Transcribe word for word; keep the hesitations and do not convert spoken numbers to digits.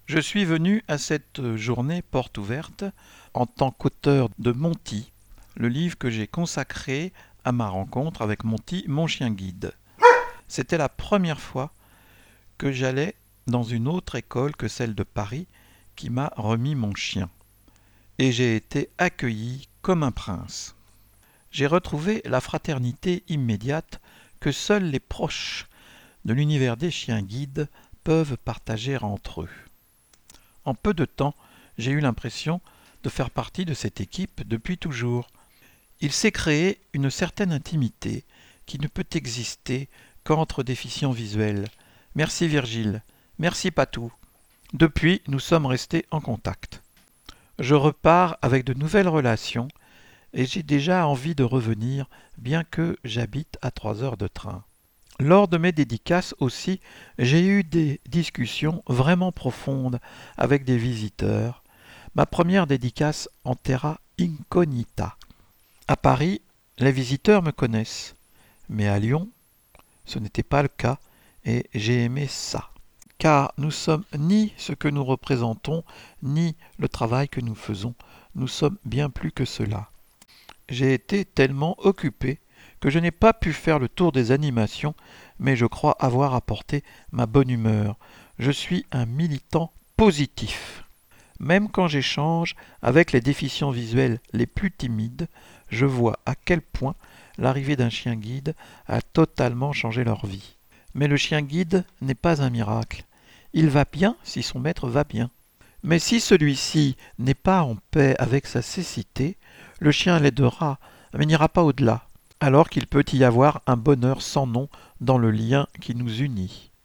Je suis venu à cette journée porte ouverte en tant qu'auteur de Monty, le livre que j'ai consacré à ma rencontre avec Monty, mon chien guide. C'était la première fois que j'allais dans une autre école que celle de Paris qui m'a remis mon chien. Et j'ai été accueilli comme un prince. J'ai retrouvé la fraternité immédiate que seuls les proches de l'univers des chiens guides peuvent partager entre eux. En peu de temps, j'ai eu l'impression de faire partie de cette équipe depuis toujours. Il s'est créé une certaine intimité qui ne peut exister qu'entre déficients visuels. Merci Virgile, merci Patou. Depuis, nous sommes restés en contact. Je repars avec de nouvelles relations et j'ai déjà envie de revenir, bien que j'habite à trois heures de train. Lors de mes dédicaces aussi, j'ai eu des discussions vraiment profondes avec des visiteurs. Ma première dédicace en terra incognita. À Paris, les visiteurs me connaissent, mais à Lyon, ce n'était pas le cas et j'ai aimé ça. Car nous sommes ni ce que nous représentons, ni le travail que nous faisons. Nous sommes bien plus que cela. J'ai été tellement occupé que je n'ai pas pu faire le tour des animations, mais je crois avoir apporté ma bonne humeur. Je suis un militant positif. Même quand j'échange avec les déficients visuels les plus timides, je vois à quel point l'arrivée d'un chien guide a totalement changé leur vie. Mais le chien guide n'est pas un miracle. Il va bien si son maître va bien. Mais si celui-ci n'est pas en paix avec sa cécité, le chien l'aidera, mais n'ira pas au-delà, alors qu'il peut y avoir un bonheur sans nom dans le lien qui nous unit.